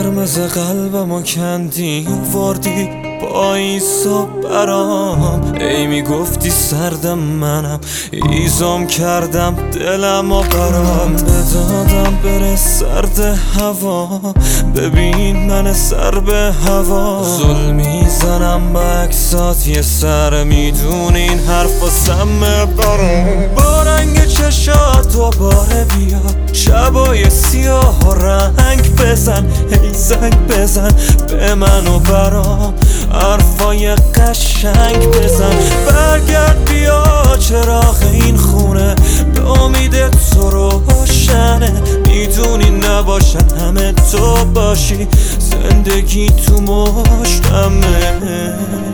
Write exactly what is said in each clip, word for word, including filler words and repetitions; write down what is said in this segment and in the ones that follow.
قرمز قلبمو کندی واردی با ایسا برام. ای میگفتی سردم منم، ایزام کردم دلم و برام. بدادم بره سرد هوا، ببین من سر به هوا. ظلم میزنم با عکسات یه سر، میدون این حرفا سمه برام. با رنگ چشات دوباره بیا، شبای سیاه و رنگ بزن. ای زنگ بزن به من و برام، حرفای قشنگ بزن. برگرد بیا چراغ این خونه، به امید تو روشنه. میدونی نباشن همه تو باشی، زندگی تو مشتمه.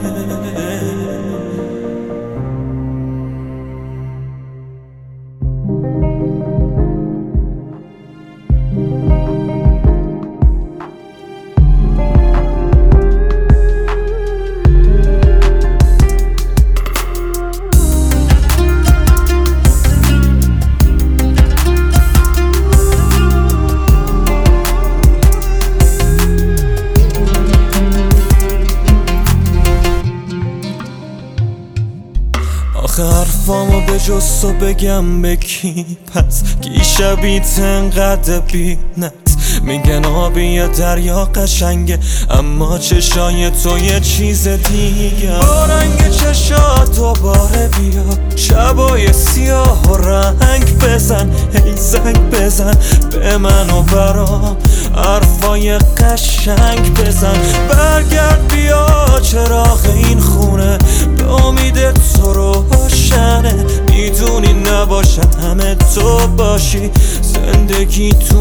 آخه حرفامو به جز تو بگم به کی؟ پس کی شبیت انقدر بینت؟ میگن آبی یا دریا قشنگه، اما چشای تو یه چیز دیگه. با رنگ چشات دوباره بیا، شبای سیاه و رنگ بزن. ای زنگ بزن به من و برام، حرفای قشنگ بزن. برگرد بیا چراغ این خونه، به امید تو روشنه. میدونی نباشن همه تو باشی، زندگی تو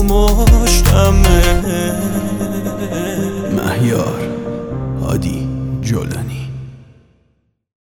مشتمه. مهیار هادی جولانی.